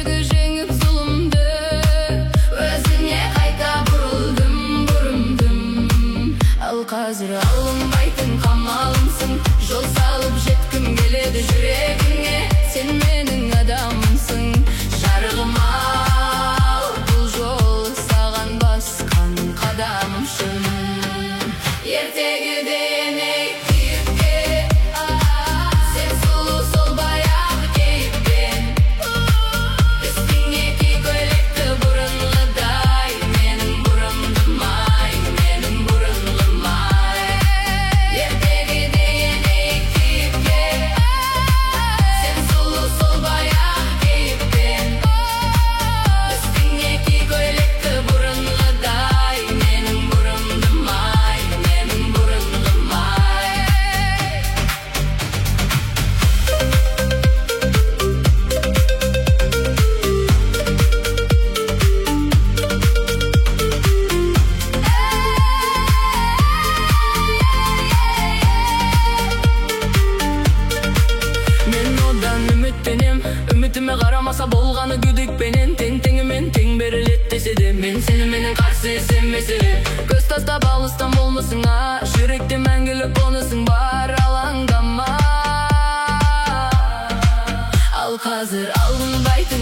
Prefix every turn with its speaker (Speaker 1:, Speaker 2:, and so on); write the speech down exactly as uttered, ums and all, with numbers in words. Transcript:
Speaker 1: Ертегі жеңіп зұлымды, өзіне қайта бұрылдым, бұрындым. Ал қазір алынбайтын қамалымсың, жол салып жеткім келеді жүрегіңе. Сен менің адамымсың, жарығым ау, бұл жол саған басқан қадамымшын. Ертегіде енейік биікке, сен сұлу сол баяғы кейіппен. Үстіңе ки көйлекті бұрынғыдай, менің бұрымдым ай, менің бұрынғым ай. Ертегіде енейік биікке, сен сұлу сол баяғы кейіппен. Үстіңе ки көйлекті бұрынғыдай, менің бұрымдым ай, менің бұрынғым ай. Мен одан үміттенем, үмітіме қарамаса болғаны күдікпенен. Тең теңімен тең берілет десе де, мен сені менің қарсы есемесе. Көз тастап алыстан болмысың, а жүректе мәңгілік қонысың бар, алаңдама. Ал қазір алынбайтын